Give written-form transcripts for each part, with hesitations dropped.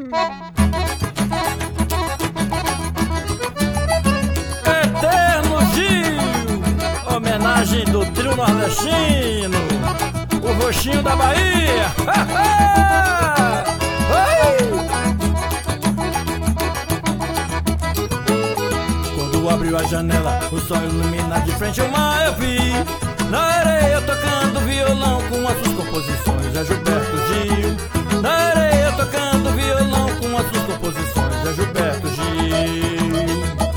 Eterno Gil, homenagem do trio nordestino, o roxinho da Bahia. Quando abriu a janela, o sol ilumina de frente ao mar, eu vi na areia tocando violão com as suas composições, é Gilberto Gil. Na areia tocando violão com as suas composições, é Gilberto Gil.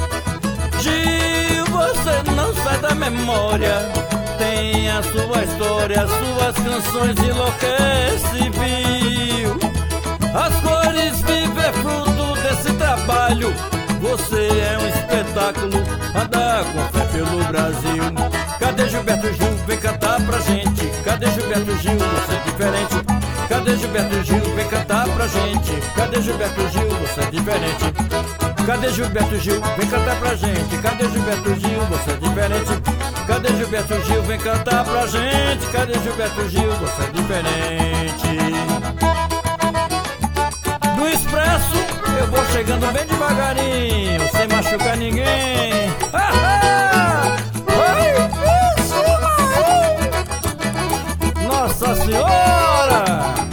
Gil, você não sai da memória, tem a sua história, as suas canções enlouquece, viu? As cores vivem é fruto desse trabalho. Você é um espetáculo, anda com fé pelo Brasil. Cadê Gilberto Gil? Vem cantar pra gente. Cadê Gilberto Gil? Você é diferente. Cadê Gilberto Gil? Vem cantar pra gente. Cadê Gilberto Gil? Você é diferente. Cadê Gilberto Gil? Vem cantar pra gente. Cadê Gilberto Gil? Você é diferente. Cadê Gilberto Gil? Vem cantar pra gente. Cadê Gilberto Gil? Você é diferente. No Expresso eu vou chegando bem devagarinho, sem machucar ninguém. Nossa Senhora!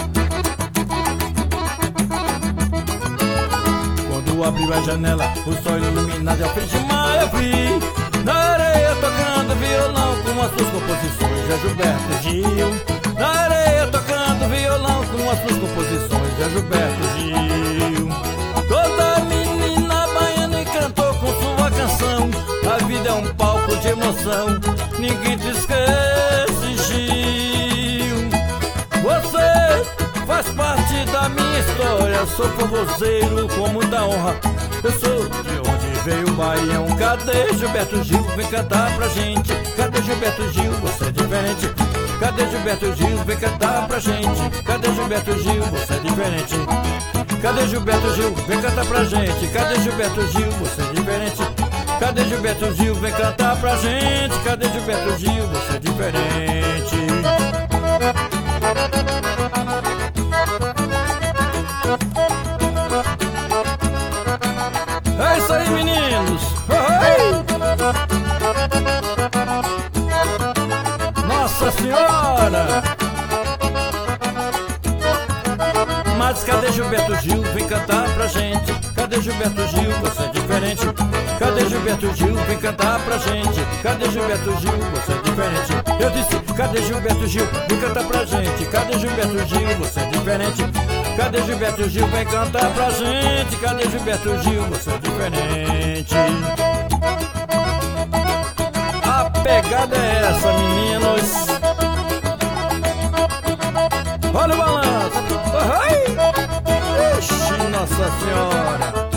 Quando abriu a janela, o sol iluminado ao frente do mar, eu vi na areia tocando violão com as suas composições, é Gilberto Gil. Na areia tocando violão com as suas composições, é Gilberto Gil. Toda menina baiana encantou com sua canção. A vida é um palco de emoção, ninguém te esquece, Gil. Você faz parte da minha história, sou forrozeiro com muita honra. Eu sou de onde veio o Baião. Cadê Gilberto Gil? Vem cantar pra gente. Cadê Gilberto Gil? Você é diferente. Cadê Gilberto Gil? Vem cantar pra gente. Cadê Gilberto Gil? Você é diferente. Cadê Gilberto Gil? Vem cantar pra gente. Cadê Gilberto Gil? Você é diferente. Cadê Gilberto Gil? Vem cantar pra gente. Cadê Gilberto Gil? Você é diferente. É isso aí, meninos. Nossa Senhora! Mas cadê Gilberto Gil? Vem cantar pra gente. Cadê Gilberto Gil? Você é diferente. Cadê Gilberto Gil? Vem cantar pra gente. Cadê Gilberto Gil? Você é diferente. Eu disse, cadê Gilberto Gil? Vem cantar pra gente. Cadê Gilberto Gil? Você é diferente. Cadê Gilberto Gil? Vem cantar pra gente. Cadê Gilberto Gil? Você é diferente. A pegada é essa, meninos. Olha o balanço. Ixi, Nossa Senhora.